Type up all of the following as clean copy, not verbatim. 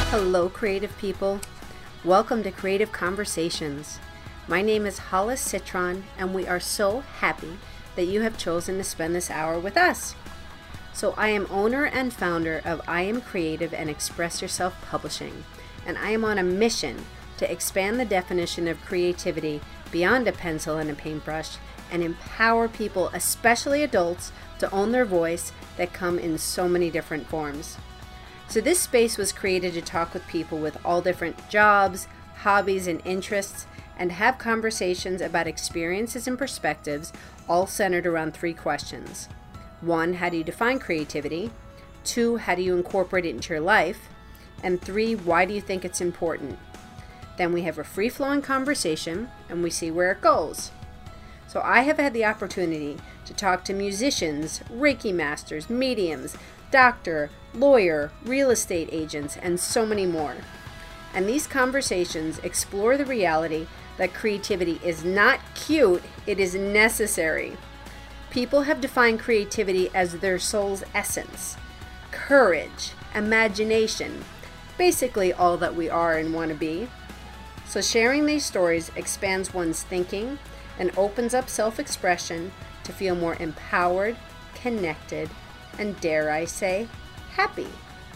Hello, creative people. Welcome to Creative Conversations. My name is Hollis Citron, and we are so happy that you have chosen to spend this hour with us. So I am owner and founder of I Am Creative and Express Yourself Publishing, and I am on a mission to expand the definition of creativity beyond a pencil and a paintbrush and empower people, especially adults, to own their voice that come in so many different forms. So this space was created to talk with people with all different jobs, hobbies, and interests, and have conversations about experiences and perspectives, all centered around three questions. 1, how do you define creativity? 2, how do you incorporate it into your life? And 3, why do you think it's important? Then we have a free-flowing conversation, and we see where it goes. So I have had the opportunity to talk to musicians, Reiki masters, mediums, doctor, lawyer, real estate agents, and so many more. And these conversations explore the reality that creativity is not cute, it is necessary. People have defined creativity as their soul's essence, courage, imagination, basically all that we are and want to be. So sharing these stories expands one's thinking and opens up self-expression to feel more empowered, connected, and dare I say, happy.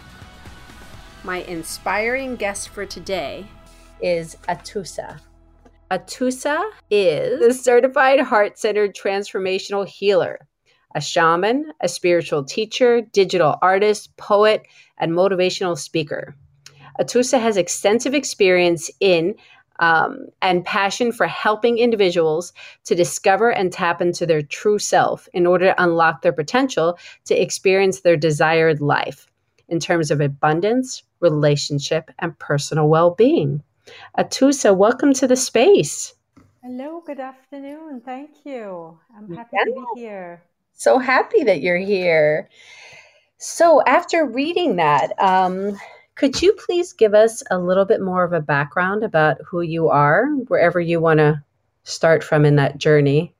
My inspiring guest for today is Atusa. Atusa is a certified heart-centered transformational healer, a shaman, a spiritual teacher, digital artist, poet, and motivational speaker. Atusa has extensive experience in and passion for helping individuals to discover and tap into their true self in order to unlock their potential to experience their desired life in terms of abundance, relationship, and personal well-being. Atusa, welcome to the space. Hello, good afternoon. Thank you. I'm happy to be here. So happy that you're here. So after reading that, could you please give us a little bit more of a background about who you are, wherever you want to start from in that journey?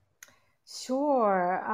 Sure.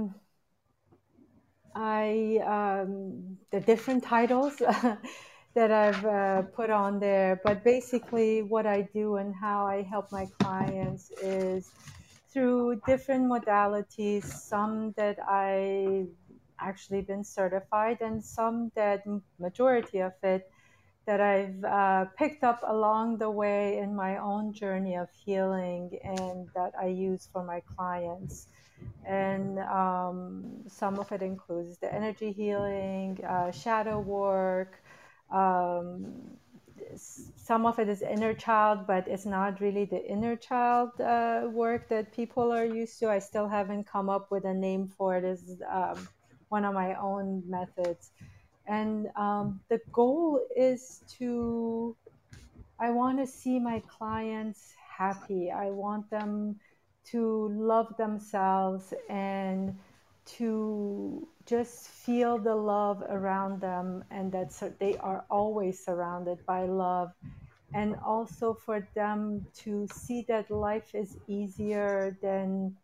The different titles that I've put on there, but basically what I do and how I help my clients is through different modalities, some that I actually been certified and some that majority of it that I've picked up along the way in my own journey of healing and that I use for my clients. And some of it includes the energy healing, shadow work. Some of it is inner child, but it's not really the inner child work that people are used to. I still haven't come up with a name for it. It's one of my own methods. And the goal is I want to see my clients happy. I want them to love themselves and to just feel the love around them, and that they are always surrounded by love. And also for them to see that life is easier than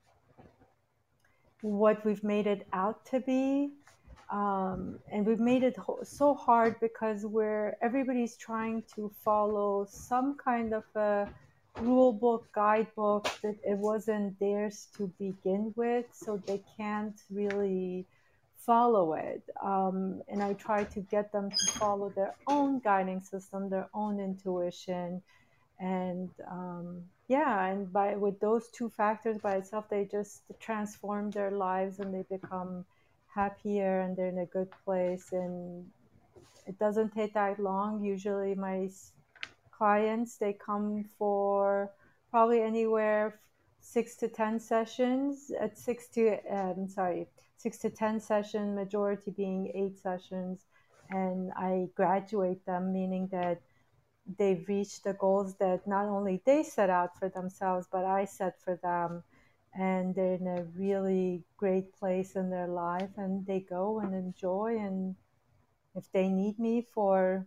what we've made it out to be. And we've made it so hard because everybody's trying to follow some kind of a rule book, guidebook that it wasn't theirs to begin with, so they can't really follow it. And I try to get them to follow their own guiding system, their own intuition, and and by with those two factors by itself, they just transform their lives and they become happier and they're in a good place. And it doesn't take that long. Usually my clients, they come for probably anywhere 6 to 10 sessions at 6 to 10 session, majority being 8 sessions. And I graduate them, meaning that they've reached the goals that not only they set out for themselves, but I set for them. And they're in a really great place in their life, and they go and enjoy. And if they need me for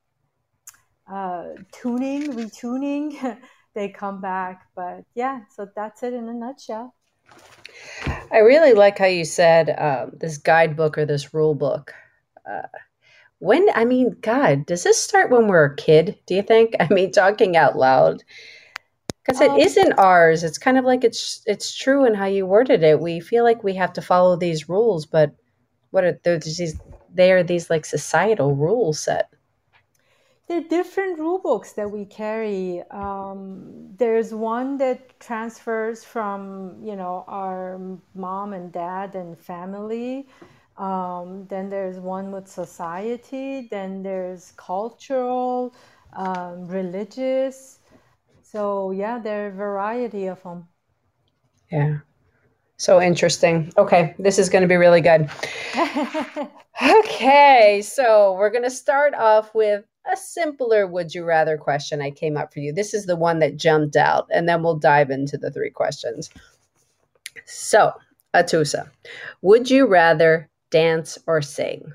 retuning, they come back. But yeah, so that's it in a nutshell. I really like how you said this guidebook or this rule book. I mean, God, does this start when we're a kid, do you think? I mean, talking out loud. Because it Um, isn't ours. It's kind of like it's true in how you worded it. We feel like we have to follow these rules, but what are there's these they are these like societal rules set. there are different rule books that we carry. There's one that transfers from, our mom and dad and family. Then there's one with society. Then there's cultural, religious. So yeah, there are a variety of them. Yeah. So interesting. Okay, this is going to be really good. Okay, so we're going to start off with a simpler would you rather question I came up for you. This is the one that jumped out, and then we'll dive into the three questions. So, Atusa, would you rather dance or sing?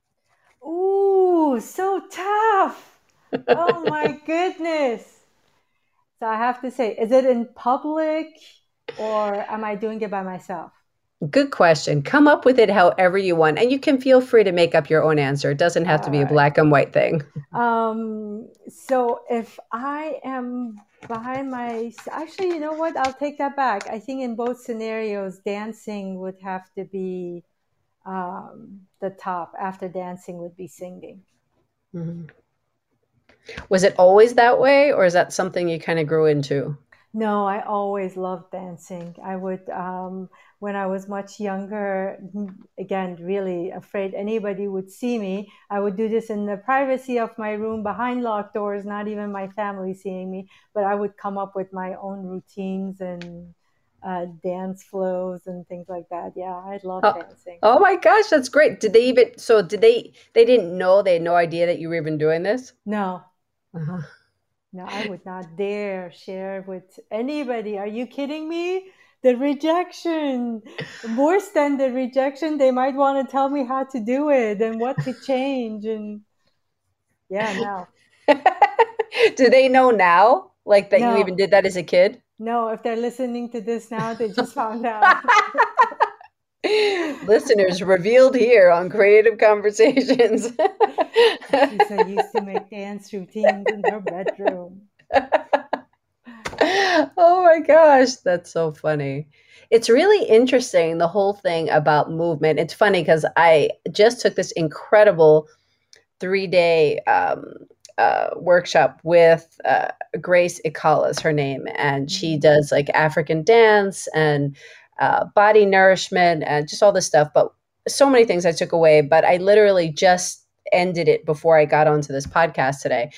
Ooh, so tough. Oh my goodness. So I have to say, is it in public or am I doing it by myself? Good question. Come up with it however you want, and you can feel free to make up your own answer. It doesn't have to All be a right. black and white thing. So if I am by my, actually, you know what? I'll take that back. I think in both scenarios, dancing would have to be the top. After dancing would be singing. Mhm. Was it always that way, or is that something you kind of grew into? No, I always loved dancing. I would, when I was much younger, again, really afraid anybody would see me. I would do this in the privacy of my room behind locked doors, not even my family seeing me. But I would come up with my own routines and dance flows and things like that. Yeah, I love Oh, dancing. oh my gosh, that's great. Did they even, so did they didn't know, they had no idea that you were even doing this? No, Uh-huh. no, I would not dare share with anybody. Are you kidding me? The rejection, worse than the rejection, they might want to tell me how to do it and what to change. And yeah, no, Do they know now, like that you no, even did that as a kid? no. If they're listening to this now, they just found out. Listeners revealed here on Creative Conversations. Lisa used to make dance routines in her bedroom. Oh my gosh, that's so funny. It's really interesting, the whole thing about movement. It's funny because I just took this incredible 3 day workshop with Grace Ikala is her name, and she Mhm. does like African dance and body nourishment and just all this stuff. But so many things I took away, but I literally just ended it before I got onto this podcast today.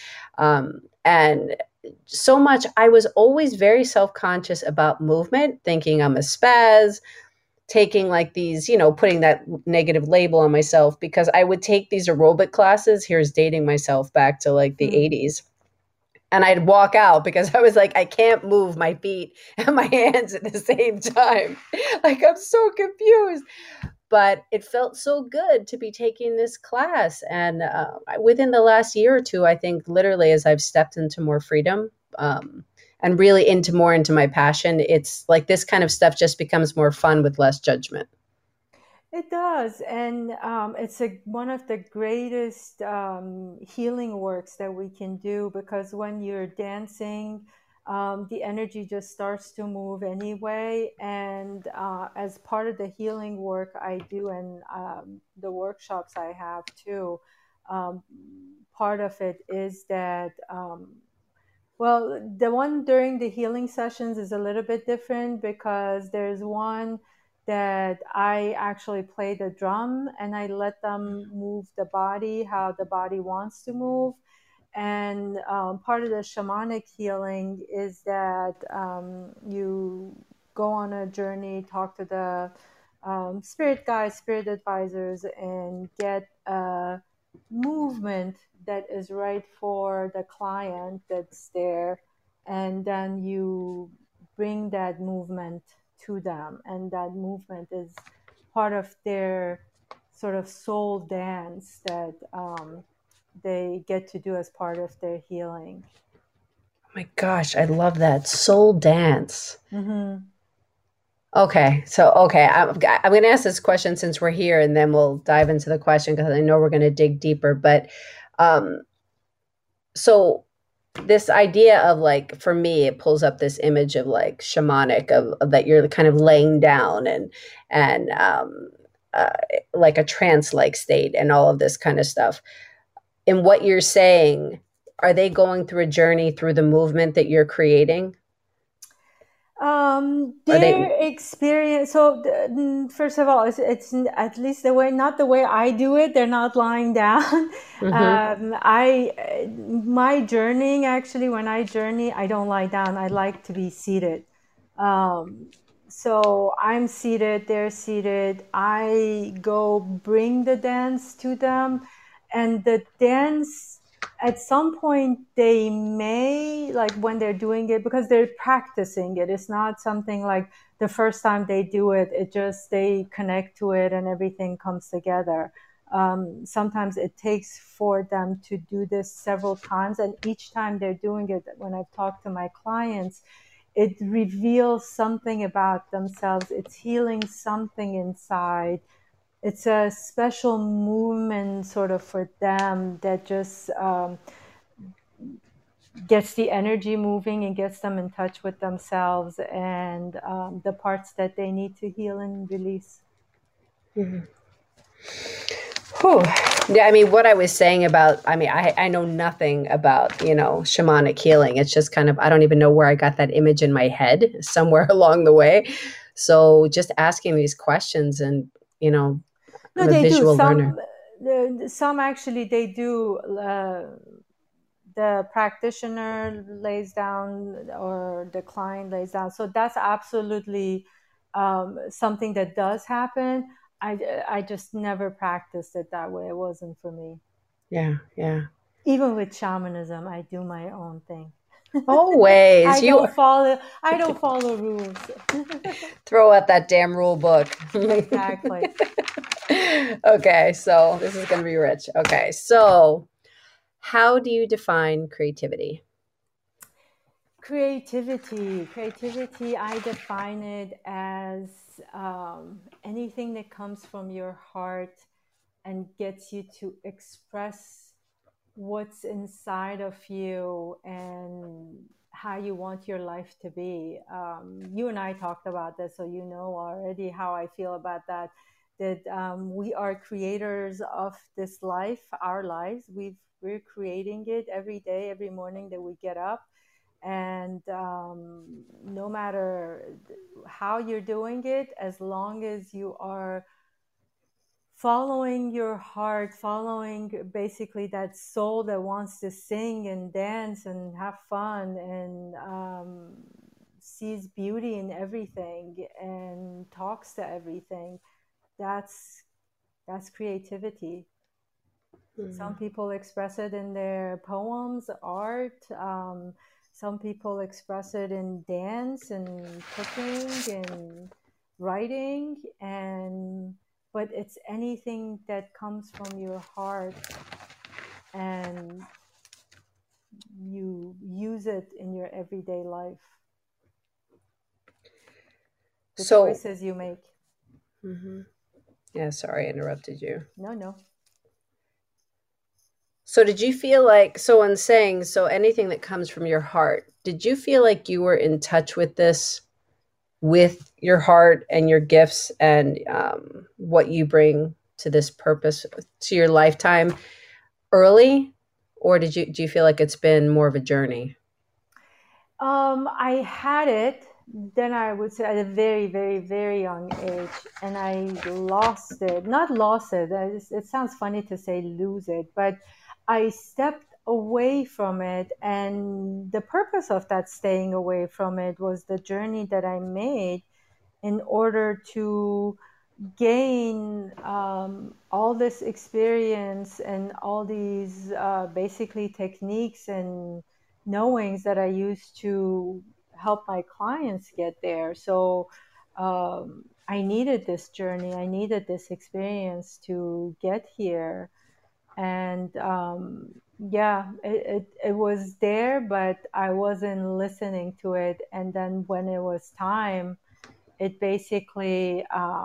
And so much, I was always very self conscious about movement, thinking I'm a spaz, taking like these, putting that negative label on myself because I would take these aerobic classes. Here's dating myself back to like the Hmm. 80s. And I'd walk out because I was like, I can't move my feet and my hands at the same time. Like, I'm so confused. But it felt so good to be taking this class. And within the last year or two, I think literally as I've stepped into more freedom, and really into my passion, it's like this kind of stuff just becomes more fun with less judgment. It does, and it's one of the greatest healing works that we can do because when you're dancing, the energy just starts to move anyway. And as part of the healing work I do and the workshops I have too, um, part of it is that. Well, the one during the healing sessions is a little bit different because there's one that I actually play the drum and I let them move the body how the body wants to move. And part of the shamanic healing is that you go on a journey, talk to the spirit guides, spirit advisors, and get a movement that is right for the client that's there. And then you bring that movement to them. And that movement is part of their sort of soul dance that they get to do as part of their healing. Oh my gosh, I love that soul dance. Mm-hmm. Okay. So, okay. I'm going to ask this question since we're here, and then we'll dive into the question because I know we're going to dig deeper. But um, so this idea of like, for me, it pulls up this image of like shamanic of that you're kind of laying down and uh, like a trance like state and all of this kind of stuff. In what you're saying, are they going through a journey through the movement that you're creating? Are they? Their experience. So, first of all, it's at least the way, not the way I do it. They're not lying down. Mm-hmm. My journeying, actually, when I journey, I don't lie down. I like to be seated. Um, so I'm seated, they're seated. I go bring the dance to them, and the dance, at some point they may, like when they're doing it, because they're practicing it, it's not something like the first time they do it, it just, they connect to it and everything comes together. Sometimes it takes for them to do this several times, and each time they're doing it, when I've talked to my clients, it reveals something about themselves, it's healing something inside. It's a special movement sort of for them that just gets the energy moving and gets them in touch with themselves and the parts that they need to heal and release. Mm-hmm. Whew. Yeah, I mean, what I was saying about, I mean, I know nothing about, shamanic healing. It's just kind of, I don't even know where I got that image in my head somewhere along the way. So just asking these questions and, you know, No, I'm a they do visual learner. some actually they do. The practitioner lays down or the client lays down, so that's absolutely something that does happen. I just never practiced it that way, it wasn't for me. Yeah, yeah. Even with shamanism, I do my own thing. Always. You I don't follow rules. throw out that damn rule book. Exactly. Okay, so this is going to be rich. Okay, so how do you define creativity? Creativity, I define it as anything that comes from your heart and gets you to express what's inside of you and how you want your life to be. You and I talked about this, so you know already how I feel about that. That we are creators of this life, our lives. We're creating it every day, every morning that we get up, and no matter how you're doing it, as long as you are following your heart, following basically that soul that wants to sing and dance and have fun and sees beauty in everything and talks to everything. That's creativity. Some Mm. people express it in their poems, art. Some people express it in dance and cooking and writing, and but it's anything that comes from your heart and you use it in your everyday life. The So, choices you make. mhm. Yeah, sorry, I interrupted you. No, no. So, did you feel like, so in saying, so anything that comes from your heart, did you feel like you were in touch with this, with your heart and your gifts and what you bring to this purpose, to your lifetime early? Or do you feel like it's been more of a journey? I had it, then I would say at a very, very, very young age, and I lost it. Not lost it, it sounds funny to say lose it, but I stepped away from it. And the purpose of that staying away from it was the journey that I made in order to gain all this experience and all these basically techniques and knowings that I use to help my clients get there. So I needed this journey, I needed this experience to get here. And yeah, it was there, but I wasn't listening to it. And then when it was time, it basically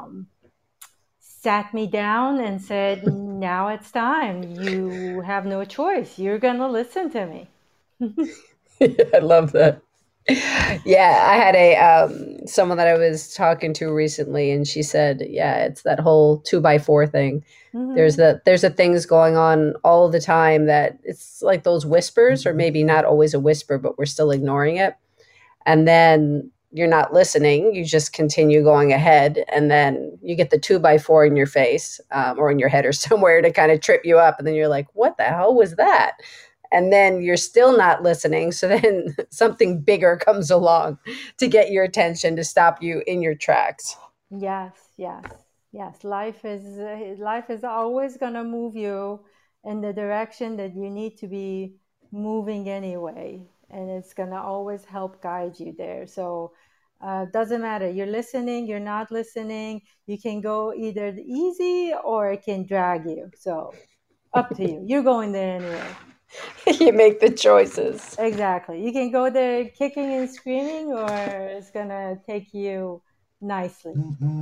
sat me down and said, now it's time. You have no choice. You're going to listen to me. I love that. Yeah, I had a someone that I was talking to recently, and she said, "Yeah, it's that whole 2x4 thing. Mm-hmm. There's the things going on all the time that it's like those whispers, or maybe not always a whisper, but we're still ignoring it. And then you're not listening. You just continue going ahead, and then you get the 2x4 in your face or in your head or somewhere to kind of trip you up, and then you're like, "What the hell was that?" And then you're still not listening. So then something bigger comes along to get your attention, to stop you in your tracks. Yes, yes, yes. Life is always gonna move you in the direction that you need to be moving anyway, and it's gonna always help guide you there. So doesn't matter. You're listening, you're not listening. You can go either easy or it can drag you. So up to you. You're going there anyway. You make the choices. Exactly. You can go there kicking and screaming, or it's gonna take you nicely.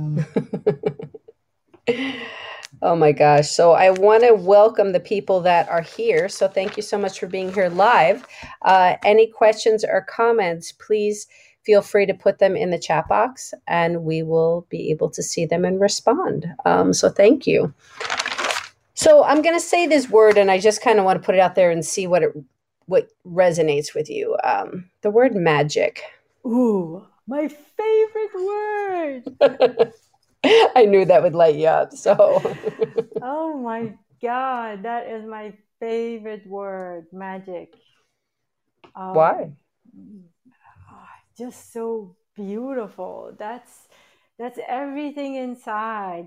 Oh my gosh. So I want to welcome the people that are here. So thank you so much for being here live. Any questions or comments, please feel free to put them in the chat box and we will be able to see them and respond. So thank you. So I'm going to say this word and I just kind of want to put it out there and see what resonates with you. The word magic. Ooh, my favorite word. I knew that would light you up. So, Oh my God, that is my favorite word, magic. Why? Just so beautiful. That's everything inside.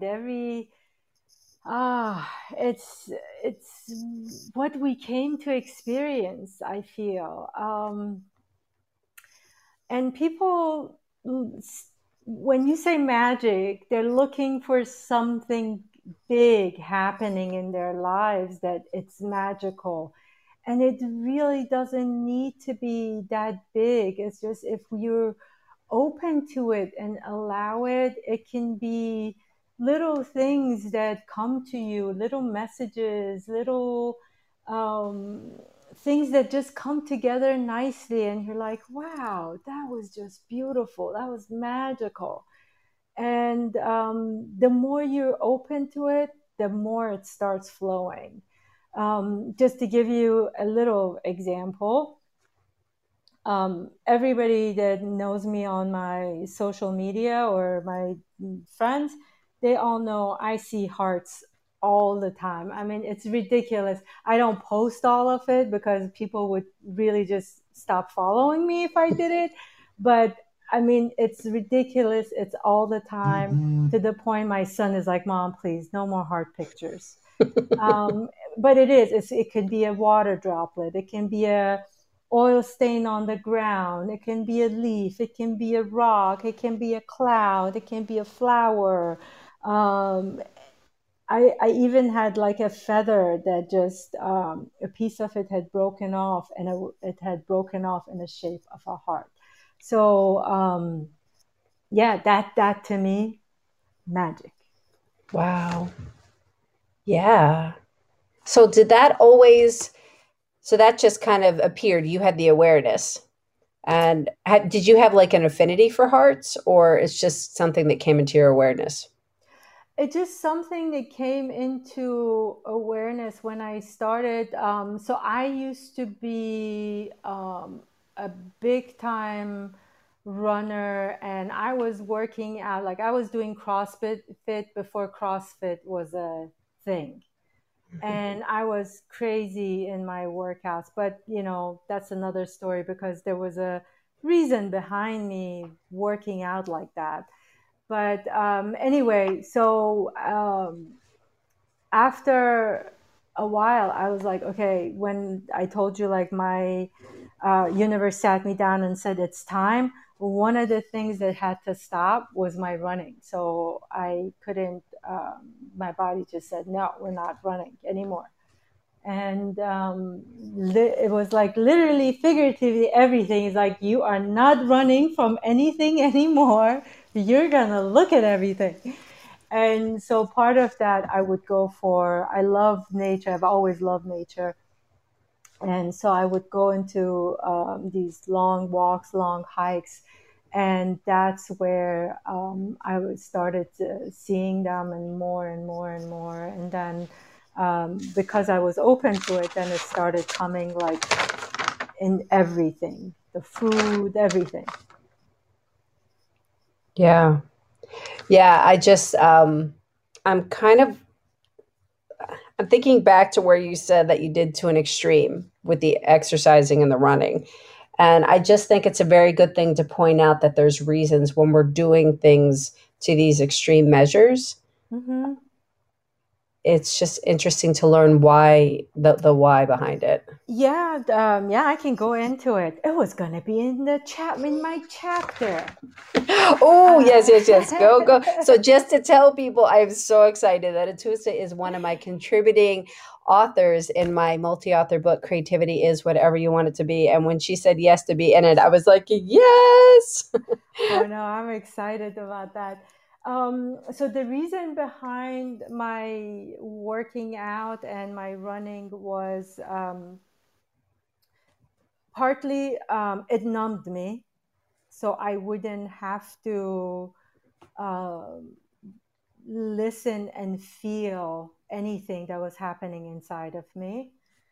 It's what we came to experience, I feel. And people, when you say magic, they're looking for something big happening in their lives, that it's magical. And it really doesn't need to be that big. It's just if you're open to it and allow it, it can be little things that come to you, little messages, little um, things that just come together nicely. And you're like, wow, that was just beautiful. That was magical. And the more you're open to it, the more it starts flowing. Just to give you a little example, everybody that knows me on my social media or my friends, they all know I see hearts all the time. I mean, it's ridiculous. I don't post all of it because people would really just stop following me if I did it. But I mean, it's ridiculous. It's all the time, to the point my son is like, Mom, please, no more heart pictures. But it could be a water droplet. It can be a oil stain on the ground. It can be a leaf. It can be a rock. It can be a cloud. It can be a flower. Um, I even had like a feather that just a piece of it had broken off, and it had broken off in the shape of a heart. So yeah, that to me, magic. Wow. Yeah. So did that always, so that just kind of appeared, you had the awareness. And did you have like an affinity for hearts, or it's just something that came into your awareness? It's just something that came into awareness when I started. So I used to be a big time runner, and I was working out, like I was doing CrossFit fit before CrossFit was a thing. And I was crazy in my workouts, but that's another story, because there was a reason behind me working out like that. But anyway, so after a while, I was like, okay, when I told you, like, my universe sat me down and said, it's time. One of the things that had to stop was my running. So I couldn't, my body just said, no, we're not running anymore. And it was like literally, figuratively, everything is like, you are not running from anything anymore. you're gonna look at everything. And so part of that I would go for, I love nature. I've always loved nature. And so I would go into these long walks, long hikes, and that's where I started seeing them, and more and more and more. And then because I was open to it, then it started coming like in everything, the food, everything. Yeah. Yeah. I'm kind of, I'm thinking back to where you said that you did to an extreme with the exercising and the running. And I just think it's a very good thing to point out that there's reasons when we're doing things to these extreme measures. Mm-hmm. It's just interesting to learn why the why behind it. Yeah, yeah, I can go into it. It was gonna be in the chat in my chapter. Oh, yes, Uh, yes, yes. Go, go. So just to tell people, I'm so excited that Atusa is one of my contributing authors in my multi-author book, Creativity is Whatever You Want It to Be. And when she said yes to be in it, I was like, yes. oh no, I'm excited about that. So the reason behind my working out and my running was partly it numbed me, so I wouldn't have to um listen and feel anything that was happening inside of me.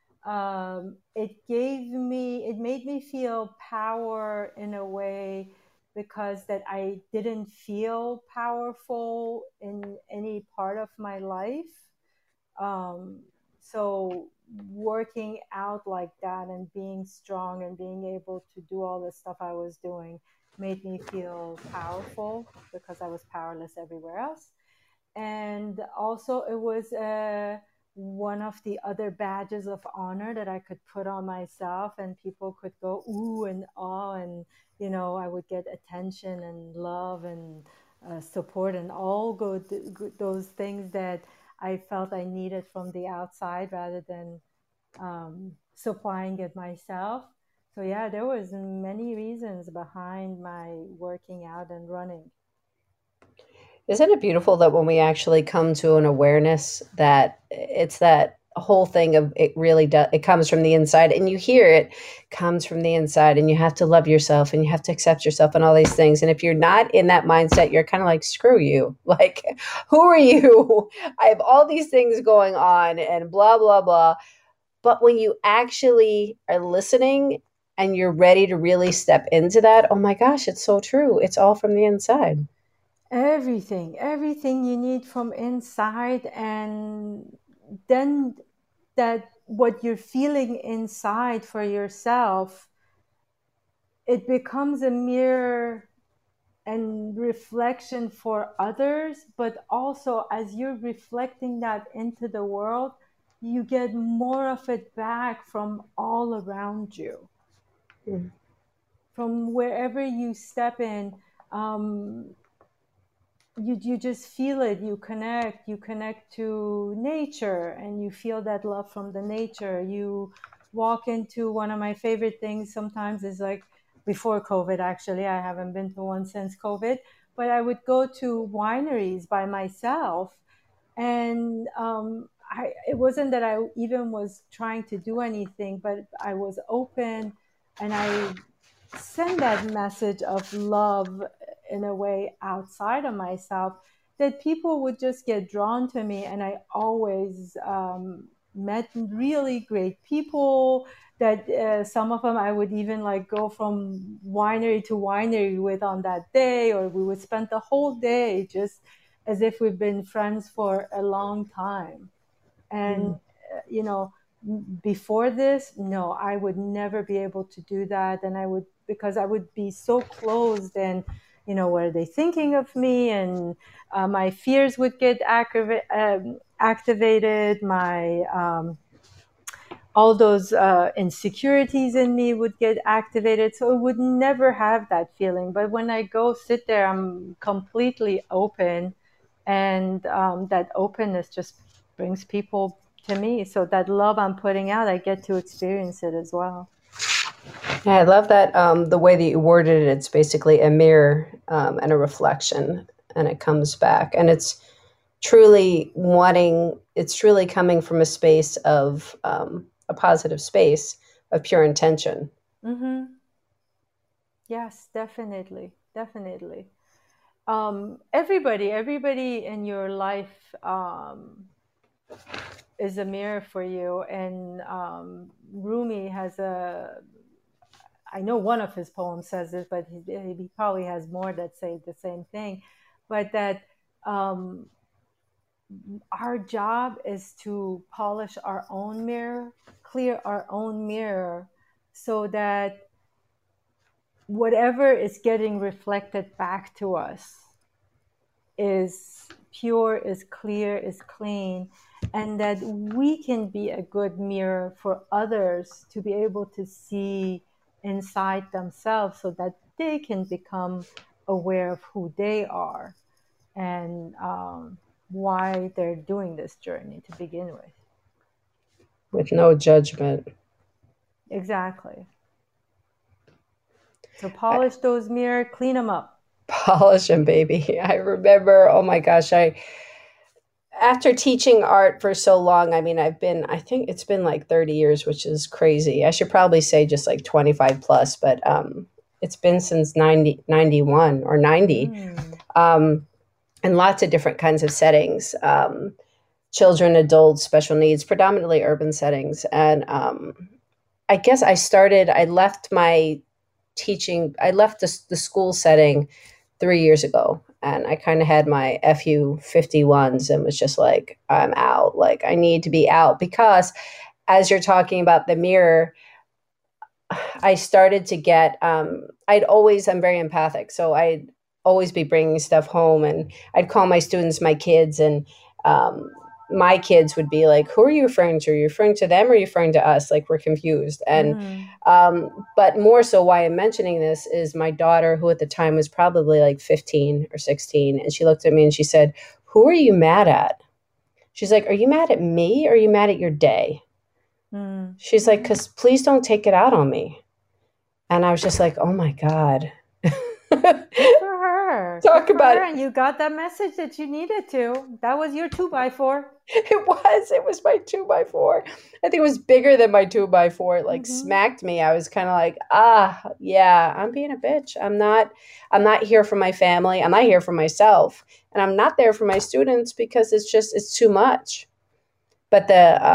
It made me feel power in a way, because that I didn't feel powerful in any part of my life. Um, so working out like that and being strong and being able to do all the stuff I was doing made me feel powerful, because I was powerless everywhere else. And also it was one of the other badges of honor that I could put on myself, and people could go ooh and ah, and I would get attention and love and support and all those things that I felt I needed from the outside, rather than supplying it myself. So yeah, there was many reasons behind my working out and running. Isn't it beautiful that when we actually come to an awareness that it's that whole thing of it really does, it comes from the inside and you hear it comes from the inside and you have to love yourself and you have to accept yourself and all these things. And if you're not in that mindset, you're kind of like, screw you. Like, who are you? I have all these things going on and blah, blah, blah. But when you actually are listening and you're ready to really step into that, oh my gosh, it's so true. It's all from the inside. Everything you need from inside, and then that what you're feeling inside for yourself, it becomes a mirror and reflection for others, but also as you're reflecting that into the world, you get more of it back from all around you, Mm. from wherever you step in. um, you just feel it, you connect to nature, and you feel that love from the nature. You walk into, one of my favorite things sometimes is like, before COVID, actually I haven't been to one since COVID, but I would go to wineries by myself, and it wasn't that I even was trying to do anything, but I was open, and I send that message of love in a way outside of myself, that people would just get drawn to me. And I always met really great people, that some of them I would even like go from winery to winery with on that day, or we would spend the whole day just as if we've been friends for a long time. And Mm. you know before this, no, I would never be able to do that. And I would, because I would be so closed, and what are they thinking of me, and my fears would get activated, my all those insecurities in me would get activated, so it would never have that feeling. But when I go sit there, I'm completely open, and that openness just brings people to me. So that love I'm putting out, I get to experience it as well. Yeah, I love that the way that you worded it. It's basically a mirror and a reflection, and it comes back, and it's truly wanting. It's truly coming from a space of a positive space of pure intention. Mm-hmm. Yes, definitely, definitely. Everybody in your life is a mirror for you. And Rumi has a, I know one of his poems says this, but he probably has more that say the same thing. But that um, our job is to polish our own mirror, clear our own mirror, so that whatever is getting reflected back to us is pure, is clear, is clean, and that we can be a good mirror for others to be able to see inside themselves so that they can become aware of who they are and why they're doing this journey to begin with. With no judgment. Exactly. So polish those mirror, clean them up. Polish them, baby. I remember, oh my gosh, I after teaching art for so long, I mean, I think it's been like 30 years, which is crazy. I should probably say just like 25 plus, but it's been since 91 or 90, Mm. um, in lots of different kinds of settings, children, adults, special needs, predominantly urban settings. And I guess I left my teaching, I left the school setting 3 years ago, and I kind of had my FU 51s and was just like, I'm out. Like, I need to be out because, as you're talking about the mirror, I started to get, I'm very empathic. So I'd always be bringing stuff home, and I'd call my students my kids, and my kids would be like, who are you referring to? Are you referring to them or are you referring to us? Like, we're confused. And, Mm. but more so why I'm mentioning this is my daughter, who at the time was probably like 15 or 16. And she looked at me and she said, who are you mad at? She's like, are you mad at me or are you mad at your day? Mm. She's like, because please don't take it out on me. And I was just like, oh my God. Good for her. Good Talk for about her. it. And you got that message that you needed to. That was your 2x4. It was my 2x4. I think it was bigger than my 2x4. It like Mm-hmm. smacked me. I was kind of like, yeah, I'm being a bitch. I'm not here for my family. I'm not here for myself. And I'm not there for my students because it's too much. But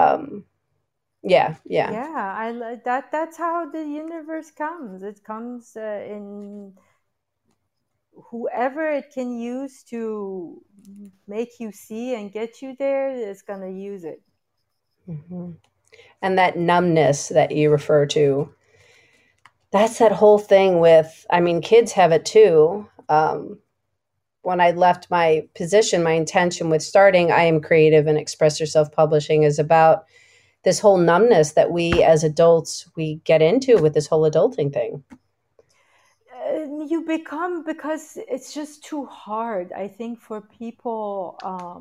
yeah. Yeah, that. That's how the universe comes. It comes in whoever it can use to make you see and get you there is going to use it. Mhm. And that numbness that you refer to, that's that whole thing with, I mean, kids have it too. When I left my position, my intention with starting I Am Creative and Express Yourself Publishing is about this whole numbness that we as adults we get into with this whole adulting thing. You become, because it's just too hard, I think, for people.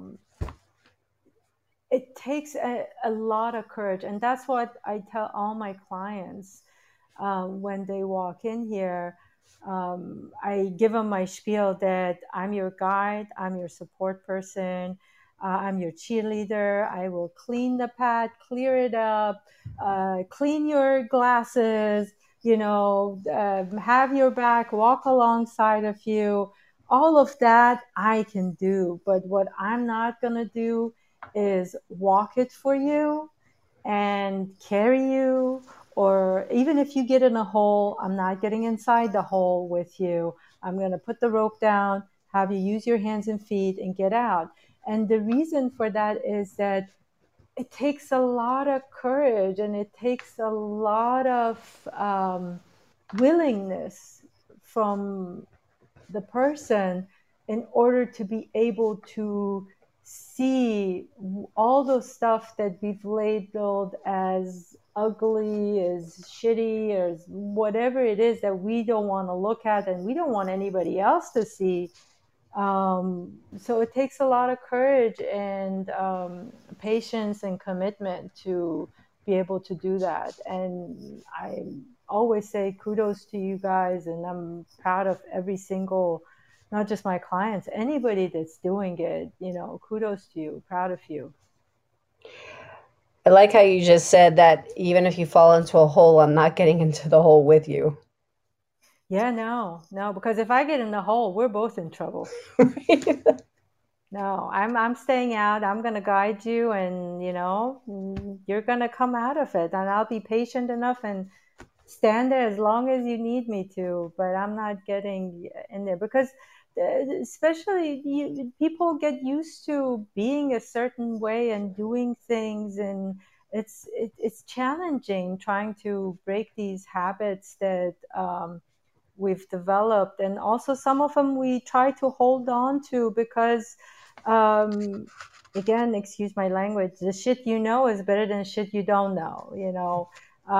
It takes a lot of courage, and that's what I tell all my clients when they walk in here. I give them my spiel that I'm your guide, I'm your support person, I'm your cheerleader. I will clean the pad, clear it up, clean your glasses, have your back, walk alongside of you. All of that I can do, but what I'm not going to do is walk it for you and carry you. Or even if you get in a hole, I'm not getting inside the hole with you. I'm going to put the rope down, have you use your hands and feet and get out. And the reason for that is that it takes a lot of courage and it takes a lot of willingness from the person in order to be able to see all those stuff that we've labeled as ugly, as shitty, or as whatever it is that we don't want to look at and we don't want anybody else to see. So it takes a lot of courage and patience and commitment to be able to do that. And I always say kudos to you guys, and I'm proud of every single, not just my clients, anybody that's doing it, kudos to you, proud of you. I like how you just said that even if you fall into a hole, I'm not getting into the hole with you. Yeah, no, because if I get in the hole, we're both in trouble. No, I'm staying out. I'm going to guide you, and you're going to come out of it, and I'll be patient enough and stand there as long as you need me to, but I'm not getting in there because especially people get used to being a certain way and doing things, and it's challenging trying to break these habits that we've developed. And also some of them we try to hold on to because again, excuse my language, the shit you know is better than shit you don't know.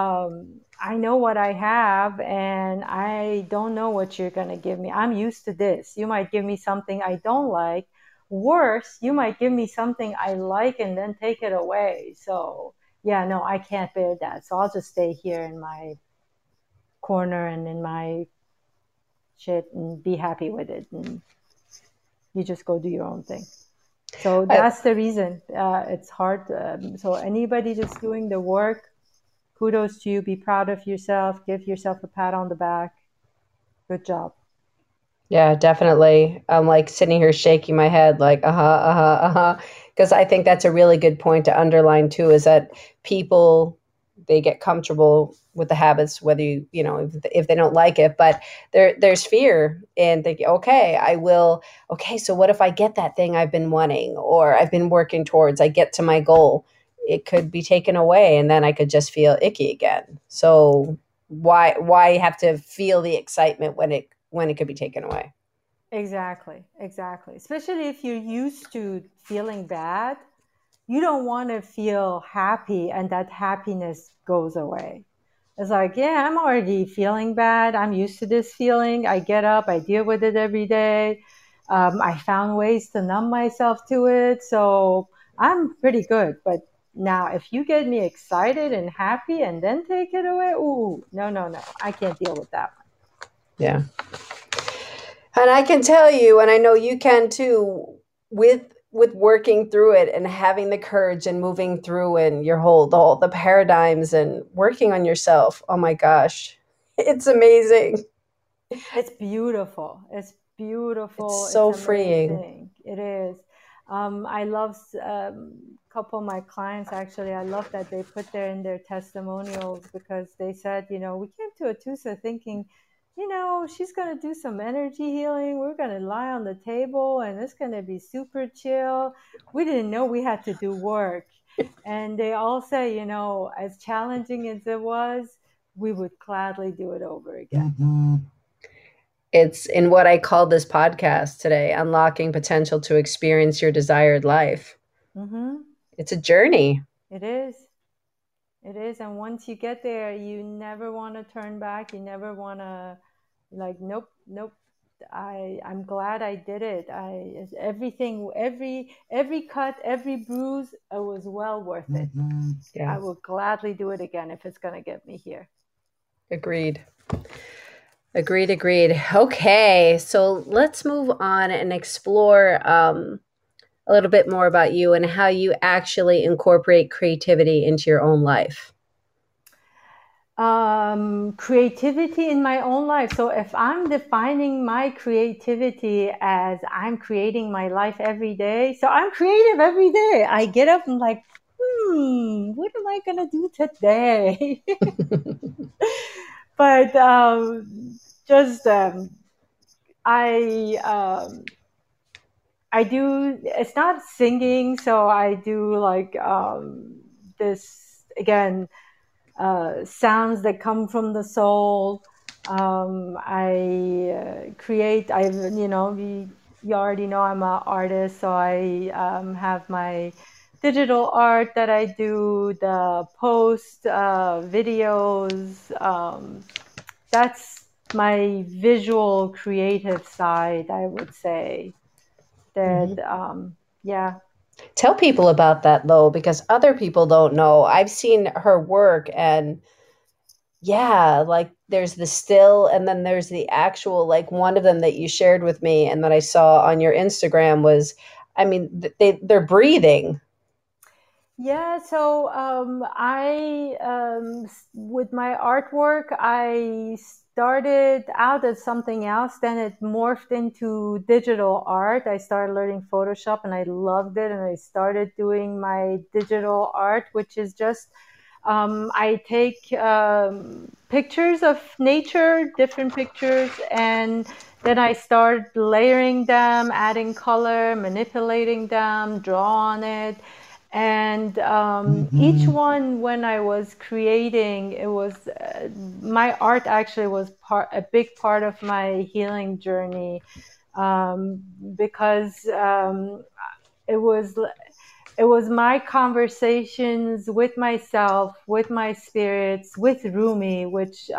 I know what I have, and I don't know what you're going to give me. I'm used to this. You might give me something I don't like. Worse, you might give me something I like and then take it away. So yeah, no, I can't bear that. So I'll just stay here in my corner and in my shit and be happy with it, and you just go do your own thing. So that's the reason it's hard. So anybody that's doing the work, kudos to you. Be proud of yourself. Give yourself a pat on the back. Good job. Yeah, definitely. I'm like sitting here shaking my head like, because I think that's a really good point to underline too, is that people, they get comfortable with the habits, whether if they don't like it, but there's fear and think, okay, so what if I get that thing I've been wanting or I've been working towards, I get to my goal, it could be taken away and then I could just feel icky again. So why have to feel the excitement when it could be taken away? Exactly. Especially if you're used to feeling bad, you don't want to feel happy and that happiness goes away. It's like, yeah, I'm already feeling bad. I'm used to this feeling. I get up, I deal with it every day. I found ways to numb myself to it. So I'm pretty good. But now, if you get me excited and happy and then take it away, ooh, no. I can't deal with that one. Yeah. And I can tell you, and I know you can too, with working through it and having the courage and moving through and the paradigms and working on yourself. Oh my gosh, it's amazing. It's beautiful. It's so freeing. Amazing. It is. I love a couple of my clients, actually. I love that they put there in their testimonials because they said, we came to Atusa thinking, she's going to do some energy healing. We're going to lie on the table and it's going to be super chill. We didn't know we had to do work. And they all say, as challenging as it was, we would gladly do it over again. Mm-hmm. It's in what I call this podcast today, Unlocking Potential to Experience Your Desired Life. Mm-hmm. It's a journey. It is. And once you get there, you never want to turn back. You never want to nope. I'm glad I did it. Everything, every cut, every bruise, it was well worth it. Mm-hmm. Yeah. I will gladly do it again if it's going to get me here. Agreed. Okay, so let's move on and explore a little bit more about you and how you actually incorporate creativity into your own life. Creativity in my own life. So if I'm defining my creativity as I'm creating my life every day, so I'm creative every day. I get up and like, what am I going to do today? But I do, it's not singing, so I do this, again, sounds that come from the soul. I create, you already know I'm an artist, so I have my digital art that I do, the post videos. That's my visual creative side, I would say. That, yeah. Tell people about that though, because other people don't know. I've seen her work and yeah, like there's the still and then there's the actual, like one of them that you shared with me and that I saw on your Instagram was, I mean, they're breathing. Yeah, so with my artwork, I started out as something else. Then it morphed into digital art. I started learning Photoshop and I loved it. And I started doing my digital art, which is just I take pictures of nature, different pictures, and then I start layering them, adding color, manipulating them, draw on it. And each one, when I was creating, it was my art actually was a big part of my healing journey, because it was it was my conversations with myself, with my spirits, with Rumi, which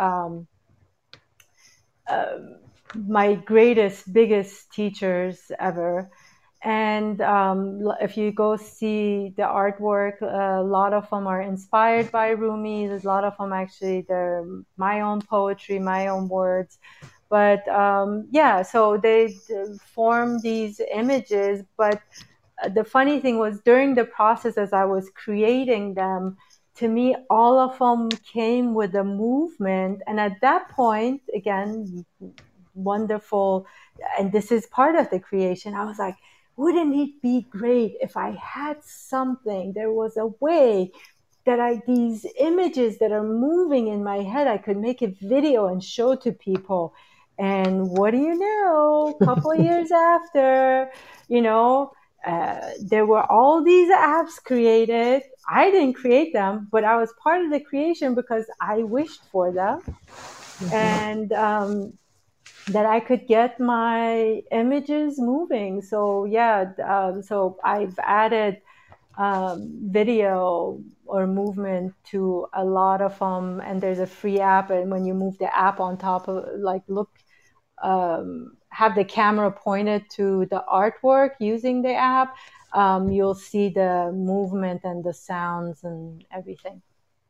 my greatest, biggest teachers ever. And if you go see the artwork, a lot of them are inspired by Rumi. There's a lot of them actually, they're my own poetry, my own words. But yeah, so they form these images. But the funny thing was, during the process as I was creating them, to me, all of them came with a movement. And at that point, again, wonderful. And this is part of the creation. I was like, wouldn't it be great if I had something? There was a way that these images that are moving in my head, I could make a video and show to people. And what do you know? A couple of years after, you know, there were all these apps created. I didn't create them, but I was part of the creation because I wished for them. And that I could get my images moving. So yeah, so I've added video or movement to a lot of them, and there's a free app. And when you move the app on top of, like, look, have the camera pointed to the artwork using the app, you'll see the movement and the sounds and everything.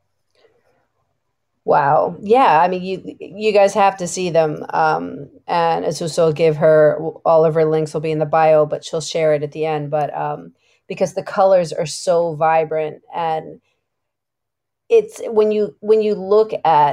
Wow. Yeah. I mean, you guys have to see them. And Azusa will give her all of her links will be in the bio, but she'll share it at the end. But because the colors are so vibrant, and it's when you look at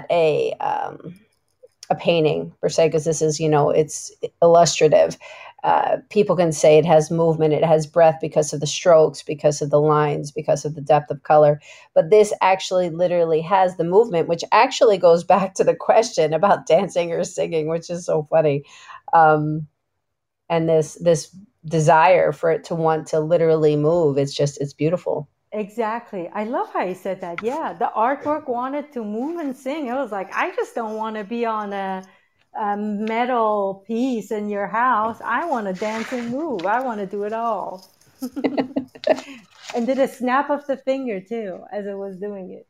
a painting per se, because this is, you know, it's illustrative. People can say it has movement, it has breath because of the strokes, because of the lines, because of the depth of color. But this actually literally has the movement, which actually goes back to the question about dancing or singing, which is so funny. Um, and this desire for it to want to literally move, it's beautiful. Exactly. I love how you said that. Yeah, the artwork wanted to move and sing. It was like, I just don't want to be on a metal piece in your house. I want to dance and move. I want to do it all. And did a snap of the finger too as it was doing it.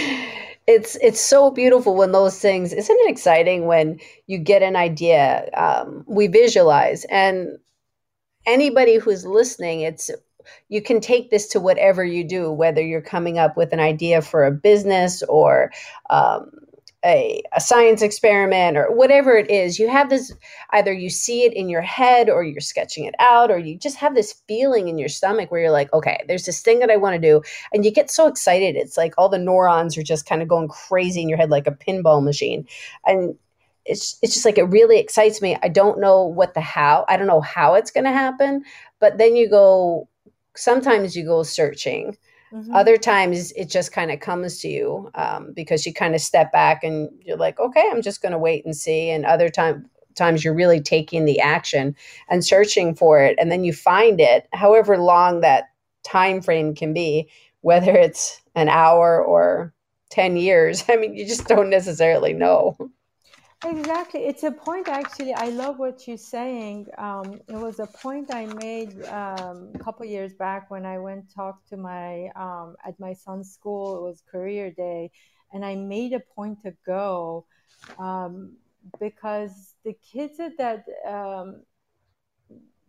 It's so beautiful when those things, isn't it exciting when you get an idea, we visualize, and anybody who's listening, it's you can take this to whatever you do, whether you're coming up with an idea for a business or um, a science experiment or whatever it is. You have this, either you see it in your head or you're sketching it out, or you just have this feeling in your stomach where you're like, okay, there's this thing that I want to do. And you get so excited. It's like all the neurons are just kind of going crazy in your head like a pinball machine. And it's just like it really excites me. I don't know what the how. I don't know how it's going to happen, but then you go. Sometimes you go searching. Mm-hmm. Other times it just kind of comes to you because you kind of step back and you're like, okay, I'm just going to wait and see. And other times you're really taking the action and searching for it, and then you find it. However long that time frame can be, whether it's an hour or 10 years. I mean, you just don't necessarily know. Exactly. It's a point, actually. I love what you're saying. It was a point I made a couple years back when I went talk to at my son's school. It was career day. And I made a point to go because the kids at that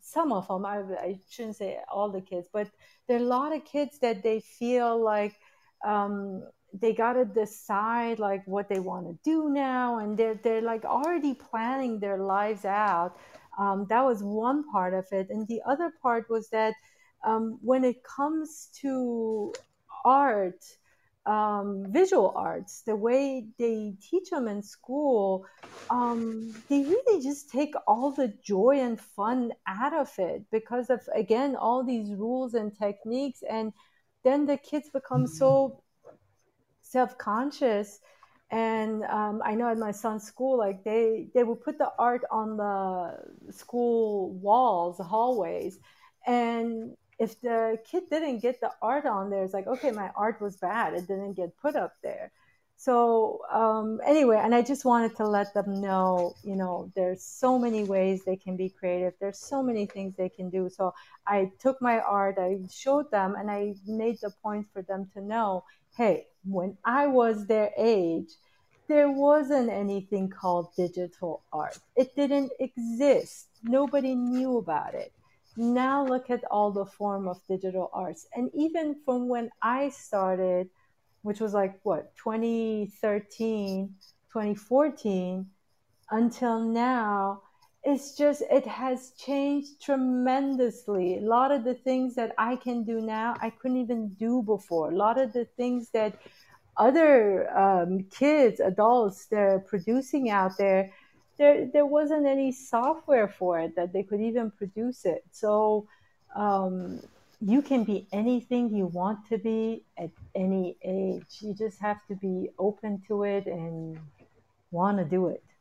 some of them, I shouldn't say all the kids, but there are a lot of kids that they feel like they got to decide like what they want to do now, and they're like already planning their lives out. That was one part of it, and the other part was that when it comes to art, visual arts, the way they teach them in school, they really just take all the joy and fun out of it because of, again, all these rules and techniques. And then the kids become so self-conscious. And I know at my son's school, like they would put the art on the school walls, the hallways, and if the kid didn't get the art on there, it's like, okay, my art was bad, it didn't get put up there. So anyway, and I just wanted to let them know, there's so many ways they can be creative, there's so many things they can do. So I took my art, I showed them, and I made the point for them to know, hey, when I was their age, there wasn't anything called digital art. It didn't exist. Nobody knew about it. Now look at all the form of digital arts. And even from when I started, which was like, what, 2013, 2014, until now, it has changed tremendously. A lot of the things that I can do now, I couldn't even do before. A lot of the things that other kids, adults, they're producing out there, there wasn't any software for it that they could even produce it. So you can be anything you want to be at any age. You just have to be open to it and want to do it.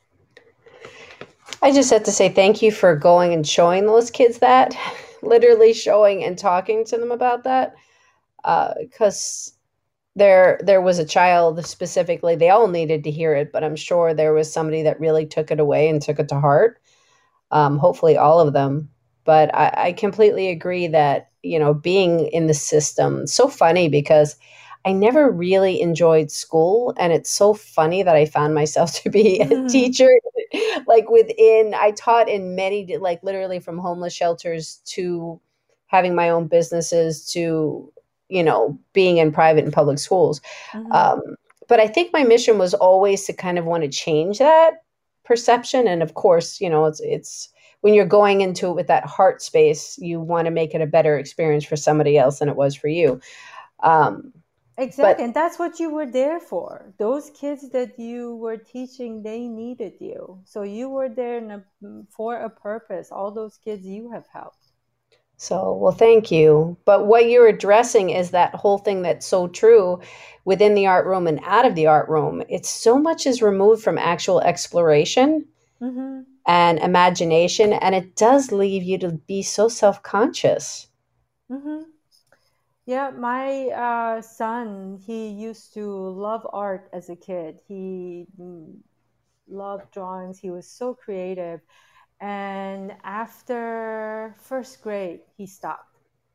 I just have to say thank you for going and showing those kids that, literally showing and talking to them about that, because there was a child specifically, they all needed to hear it, but I'm sure there was somebody that really took it away and took it to heart. Hopefully all of them. But I completely agree that, being in the system, so funny because I never really enjoyed school. And it's so funny that I found myself to be a teacher. Like I taught in many, like literally from homeless shelters to having my own businesses to, being in private and public schools. But I think my mission was always to kind of want to change that perception. And of course, it's when you're going into it with that heart space, you want to make it a better experience for somebody else than it was for you. Exactly. And that's what you were there for. Those kids that you were teaching, they needed you. So you were there for a purpose. All those kids you have helped. So, well, thank you. But what you're addressing is that whole thing that's so true within the art room and out of the art room. It's so much is removed from actual exploration and imagination. And it does leave you to be so self-conscious. Yeah, my son, he used to love art as a kid. He loved drawings. He was so creative. And after first grade, he stopped.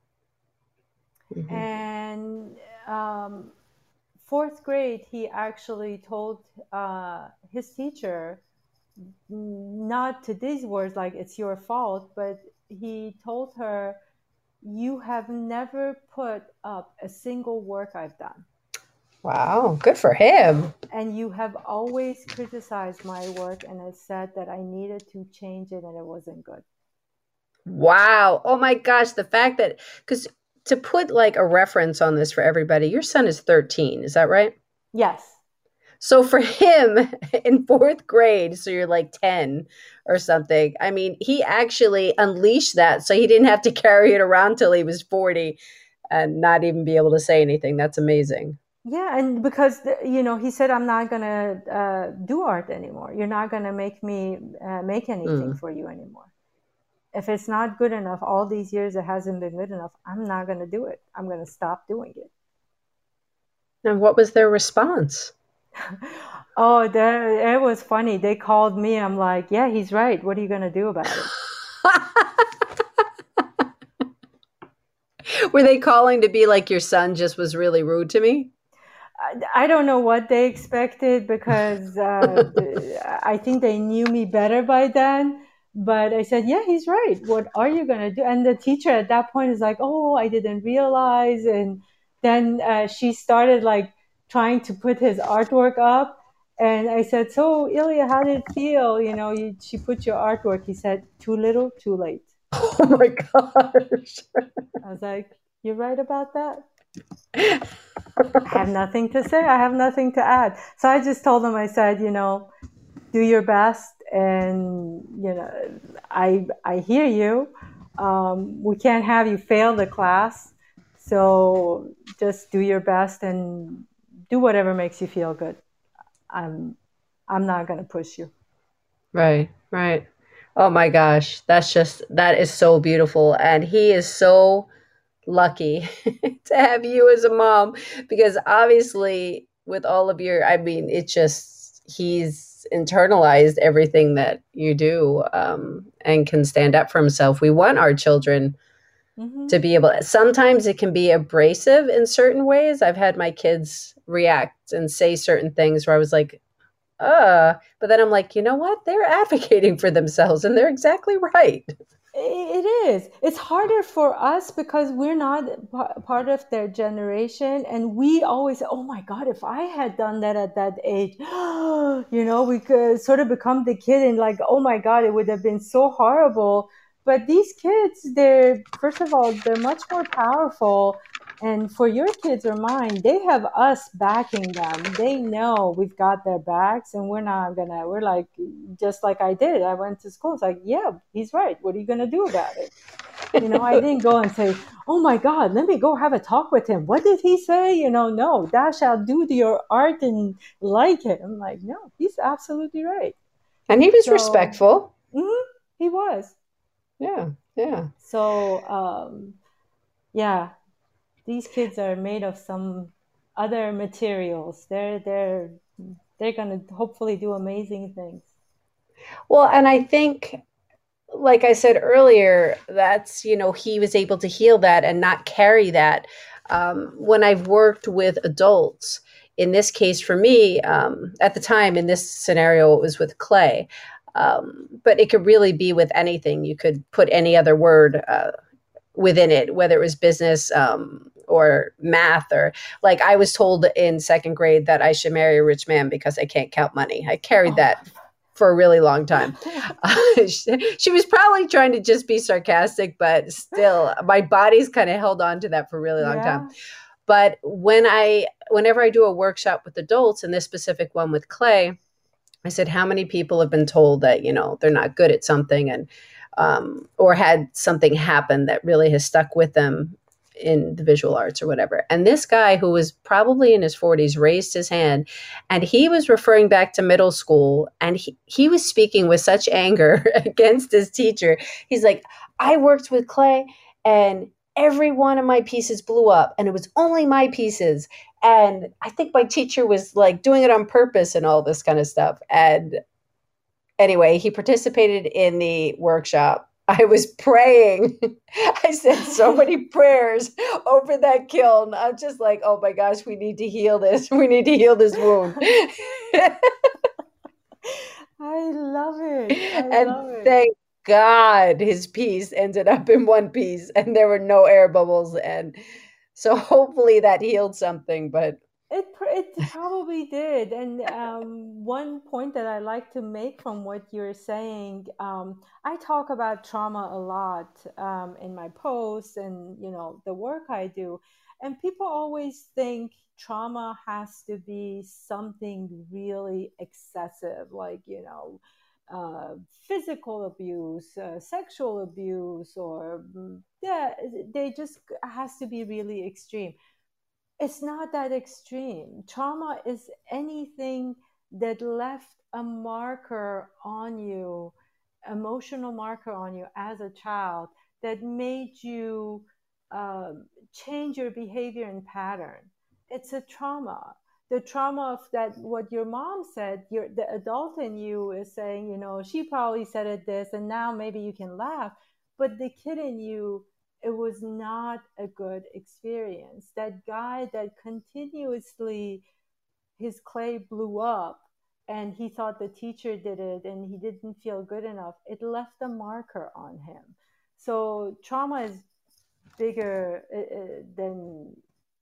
And fourth grade, he actually told his teacher, not to these words like it's your fault, but he told her, you have never put up a single work I've done. Wow, good for him. And you have always criticized my work and I said that I needed to change it and it wasn't good. Wow. Oh my gosh. The fact that, because to put like a reference on this for everybody, your son is 13. Is that right? Yes. So for him in fourth grade, so you're like 10 or something. I mean, he actually unleashed that. So he didn't have to carry it around till he was 40 and not even be able to say anything. That's amazing. Yeah. And because, he said, I'm not going to do art anymore. You're not going to make me make anything for you anymore. If it's not good enough, all these years it hasn't been good enough, I'm not going to do it. I'm going to stop doing it. And what was their response? Oh, it was funny. They called me. I'm like, yeah, he's right. What are you going to do about it? Were they calling to be like, your son just was really rude to me? I don't know what they expected because I think they knew me better by then. But I said, yeah, he's right. What are you going to do? And the teacher at that point is like, oh, I didn't realize. And then she started like trying to put his artwork up. And I said, so Ilya, how did it feel? She put your artwork. He said, too little, too late. Oh my gosh. I was like, you're right about that. I have nothing to say. I have nothing to add. So I just told him, I said, do your best, and I hear you. We can't have you fail the class, so just do your best and do whatever makes you feel good. I'm not going to push you. Right, right. Oh my gosh, that is so beautiful. And he is so lucky to have you as a mom because obviously, with all of your, I mean, he's internalized everything that you do and can stand up for himself. We want our children Mm-hmm. to be able, sometimes it can be abrasive in certain ways. I've had my kids react and say certain things where I was like, but then I'm like, you know what? They're advocating for themselves and they're exactly right. It is. It's harder for us because we're not part of their generation, and we always say, "Oh my God, if I had done that at that age, we could sort of become the kid and like, oh my God, it would have been so horrible." But these kids, they're first of all, they're much more powerful. And for your kids or mine, they have us backing them. They know we've got their backs, and we're like, just like I did. I went to school. It's like, yeah, he's right. What are you going to do about it? I didn't go and say, oh my God, let me go have a talk with him. What did he say? No, thou shalt do your art and like it. I'm like, no, he's absolutely right. And he was So, respectful. he was. Yeah, yeah. So, yeah, these kids are made of some other materials. They're gonna hopefully do amazing things. Well, and I think, like I said earlier, that's, he was able to heal that and not carry that. When I've worked with adults, in this case for me, at the time in this scenario, it was with clay. But it could really be with anything. You could put any other word within it, whether it was business or math, or like I was told in second grade that I should marry a rich man because I can't count money. I carried Oh that for a really long time. She was probably trying to just be sarcastic, but still, my body's kind of held on to that for a really long time. yeah. But whenever I do a workshop with adults, and this specific one with clay, I said, how many people have been told that, they're not good at something, and or had something happen that really has stuck with them in the visual arts or whatever. And this guy, who was probably in his 40s, raised his hand, and he was referring back to middle school, and he was speaking with such anger against his teacher. He's like, I worked with clay, and every one of my pieces blew up, and it was only my pieces. And I think my teacher was like doing it on purpose and all this kind of stuff. And anyway, he participated in the workshop. I was praying. I said so many prayers over that kiln. I'm just like, oh my gosh, we need to heal this. We need to heal this wound. I love it. I And love it. thank God his piece ended up in one piece and there were no air bubbles. And so hopefully that healed something. But It probably did. And one point that I like to make from what you're saying, I talk about trauma a lot in my posts and the work I do, and people always think trauma has to be something really excessive, like physical abuse, sexual abuse, or yeah, they just has to be really extreme. It's not that extreme. Trauma is anything that left a marker on you, emotional marker on you as a child, that made you change your behavior and pattern. It's a trauma. The trauma of that, what your mom said, the adult in you is saying, she probably said it this, and now maybe you can laugh. But the kid in you, it was not a good experience. That guy that continuously his clay blew up, and he thought the teacher did it and he didn't feel good enough, it left a marker on him. So trauma is bigger than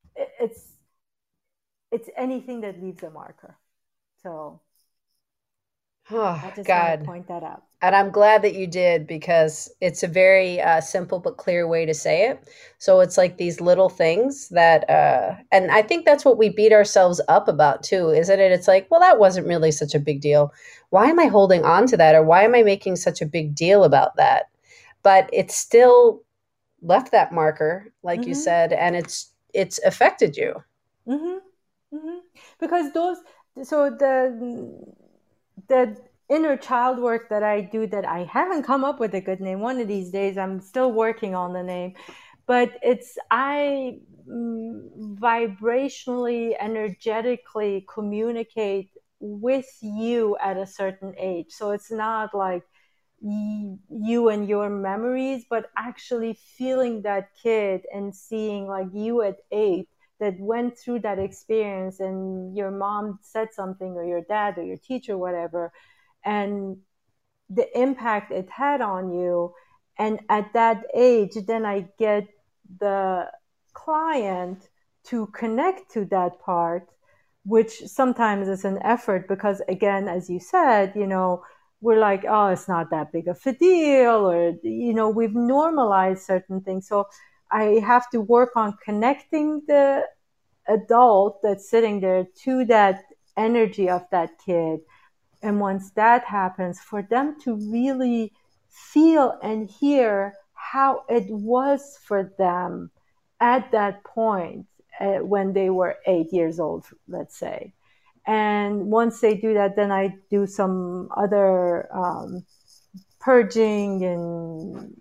it's anything that leaves a marker. So Oh, I just want to God. point that out. And I'm glad that you did because it's a very simple but clear way to say it. So it's like these little things that, and I think that's what we beat ourselves up about too, isn't it? It's like, well, that wasn't really such a big deal. Why am I holding on to that? Or why am I making such a big deal about that? But it's still left that marker, like you Mm-hmm. said, and it's affected you. Mm-hmm. Mm-hmm. Because those, so the inner child work that I do, that I haven't come up with a good name. One of these days, I'm still working on the name, but it's I vibrationally, energetically communicate with you at a certain age. So it's not like you and your memories, but actually feeling that kid and seeing like you at 8 that went through that experience, and your mom said something, or your dad or your teacher, whatever, and the impact it had on you. And at that age, then I get the client to connect to that part, which sometimes is an effort because, again, as you said, we're like, oh, it's not that big of a deal, or, we've normalized certain things. So I have to work on connecting the adult that's sitting there to that energy of that kid. And once that happens, for them to really feel and hear how it was for them at that point, when they were 8 years old, let's say. And once they do that, then I do some other purging and,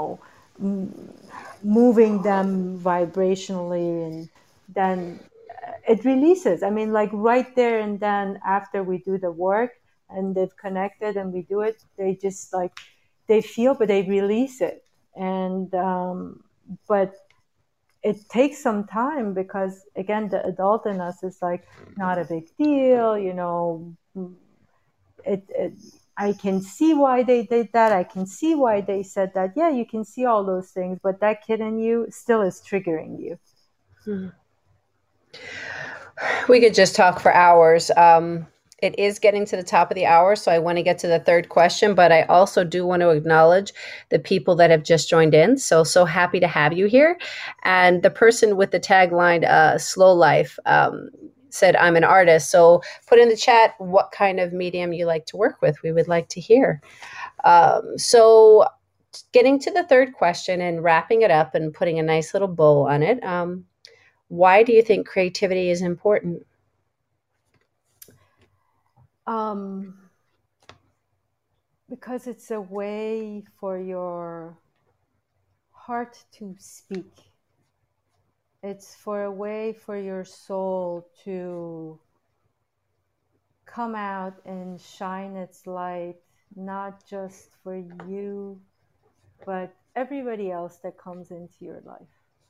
moving them vibrationally. And then it releases. I mean, like right there and then, after we do the work and they've connected and we do it, they just like, they feel, but they release it. And but it takes some time because, again, the adult in us is like, not a big deal, it I can see why they did that. I can see why they said that. Yeah, you can see all those things, but that kid in you still is triggering you. We could just talk for hours. It is getting to the top of the hour, so I want to get to the third question, but I also do want to acknowledge the people that have just joined in. So happy to have you here. And the person with the tagline, Slow Life, said, I'm an artist. So put in the chat what kind of medium you like to work with. We would like to hear. So getting to the third question and wrapping it up and putting a nice little bow on it. Why do you think creativity is important? Um, because it's a way for your heart to speak. It's for a way for your soul to come out and shine its light, not just for you, but everybody else that comes into your life.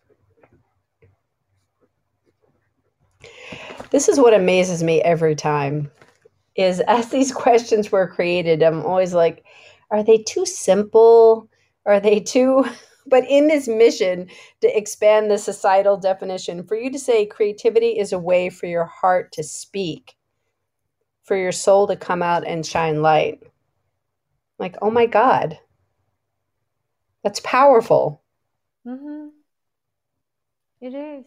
This is what amazes me every time is as these questions were created, I'm always like, are they too simple? Are they too but in this mission to expand the societal definition, for you to say creativity is a way for your heart to speak, for your soul to come out and shine light. Like, oh my God, that's powerful. Mm-hmm. It is.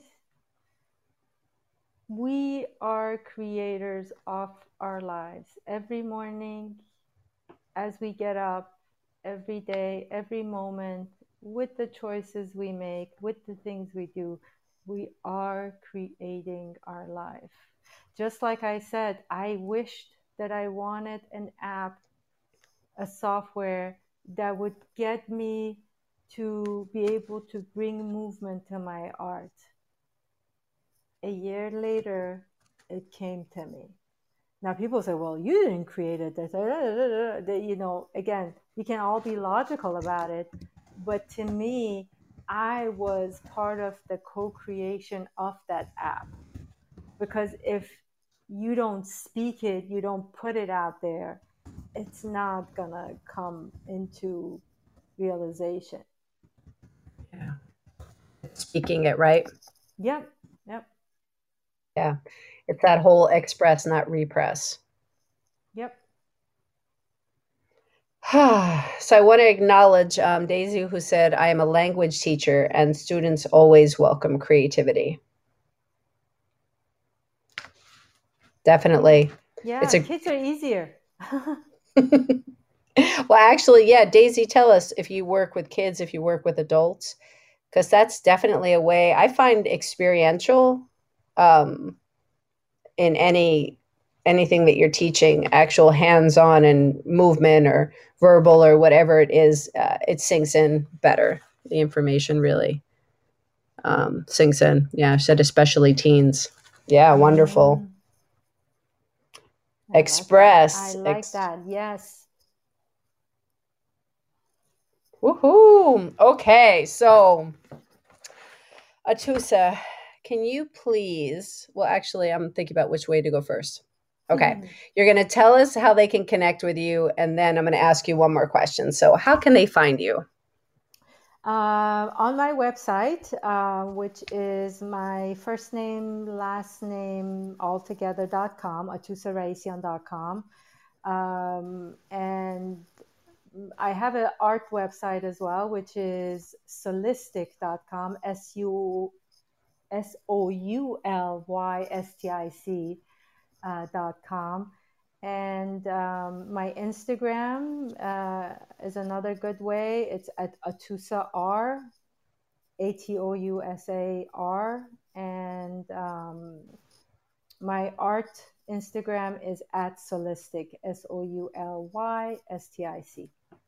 We are creators of our lives. Every morning, as we get up, every day, every moment, with the choices we make, with the things we do, we are creating our life. Just like I said, I wished that I wanted an app, a software that would get me to be able to bring movement to my art. A year later, it came to me. Now people say, well, you didn't create it. Again, we can all be logical about it. But to me, I was part of the co-creation of that app. Because if you don't speak it, you don't put it out there, it's not gonna come into realization. Yeah. Speaking it, right? Yep. Yep. Yeah. It's that whole express, not repress. Yep. So I want to acknowledge Daisy, who said, I am a language teacher and students always welcome creativity. Definitely. Yeah, kids are easier. Well, actually, yeah, Daisy, tell us if you work with kids, if you work with adults, because that's definitely a way I find experiential in anything that you're teaching, actual hands-on and movement or verbal or whatever it is, it sinks in better. The information really sinks in. Yeah, I said especially teens. Yeah, wonderful. Express. I like that. Yes. Woohoo. Okay, so Atoosa, can you please, well, actually, I'm thinking about which way to go first. Okay, you're going to tell us how they can connect with you, and then I'm going to ask you one more question. So how can they find you? On my website, which is my first name, last name, altogether.com, atoosaraisian.com. And I have an art website as well, which is soulistic.com, SOULYSTIC.com. And my Instagram is another good way. It's at Atoosa R, ATOUSAR. And my art Instagram is at Soulistic, SOULYSTIC.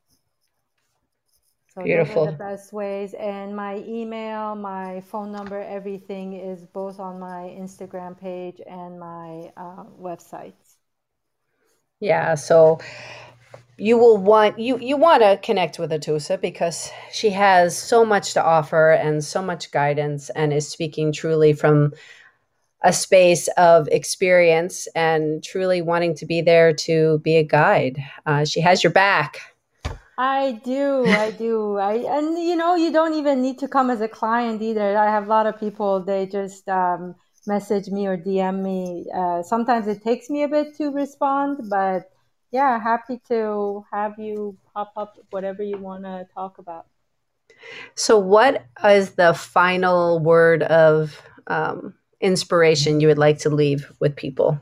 So Beautiful. Those are the best ways. And my email, my phone number, everything is both on my Instagram page and my website. Yeah, so you will want you want to connect with Atoosa because she has so much to offer and so much guidance and is speaking truly from a space of experience and truly wanting to be there to be a guide. She has your back. I do. And you don't even need to come as a client either. I have a lot of people, they just message me or DM me. Sometimes it takes me a bit to respond, but yeah, happy to have you pop up whatever you want to talk about. So what is the final word of inspiration you would like to leave with people?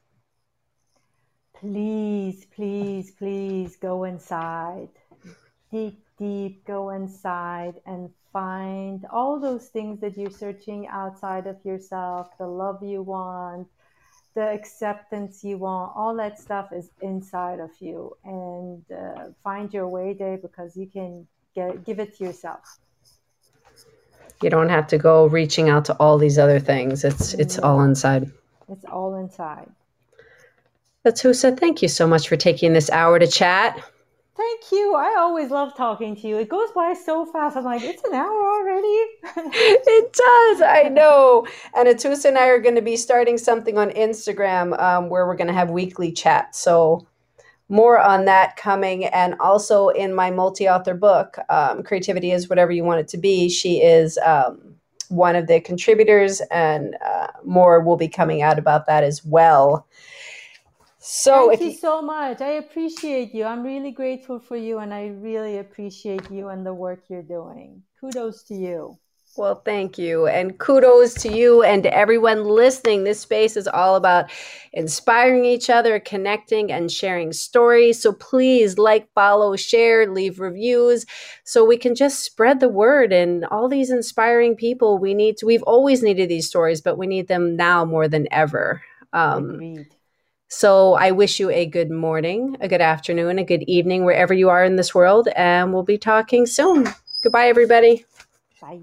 Please, please, please go inside. Deep, go inside and find all those things that you're searching outside of yourself, the love you want, the acceptance you want, all that stuff is inside of you. And find your way there because you can give it to yourself. You don't have to go reaching out to all these other things. It's all inside. It's all inside. Atoosa, thank you so much for taking this hour to chat. Thank you. I always love talking to you. It goes by so fast. I'm like, it's an hour already. It does. I know. And Atoosa and I are going to be starting something on Instagram where we're going to have weekly chats. So more on that coming. And also in my multi-author book, Creativity is Whatever You Want It to Be, she is one of the contributors, and more will be coming out about that as well. So thank you so much. I appreciate you. I'm really grateful for you, and I really appreciate you and the work you're doing. Kudos to you. Well, thank you. And kudos to you and to everyone listening. This space is all about inspiring each other, connecting, and sharing stories. So please like, follow, share, leave reviews so we can just spread the word. And all these inspiring people, we've always needed these stories, but we need them now more than ever. Agreed. So I wish you a good morning, a good afternoon, a good evening, wherever you are in this world. And we'll be talking soon. Goodbye, everybody. Bye.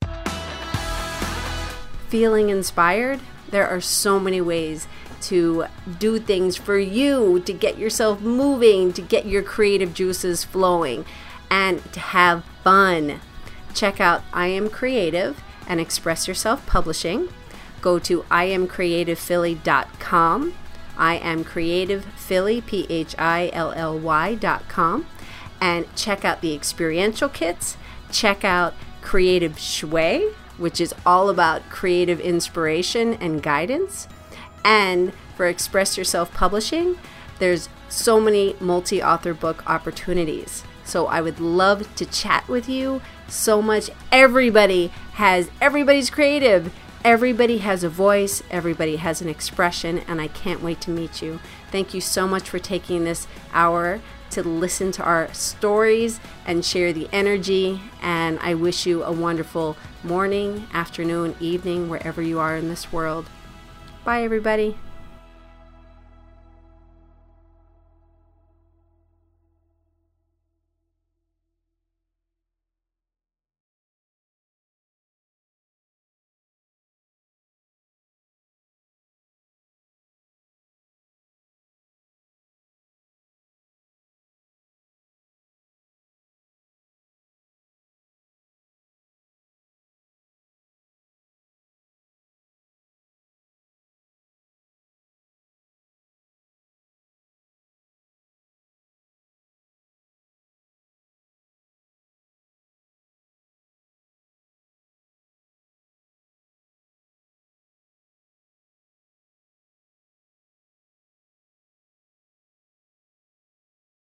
Feeling inspired? There are so many ways to do things for you, to get yourself moving, to get your creative juices flowing, and to have fun. Check out I Am Creative and Express Yourself Publishing. go to iamcreativephilly.com. iamcreativephilly, PHILLY.com, and check out the experiential kits. Check out Creative Shui, which is all about creative inspiration and guidance. And for Express Yourself Publishing, there's so many multi-author book opportunities. So I would love to chat with you so much. Everybody's creative. Everybody has a voice. Everybody has an expression, and I can't wait to meet you. Thank you so much for taking this hour to listen to our stories and share the energy. And I wish you a wonderful morning, afternoon, evening, wherever you are in this world. Bye, everybody.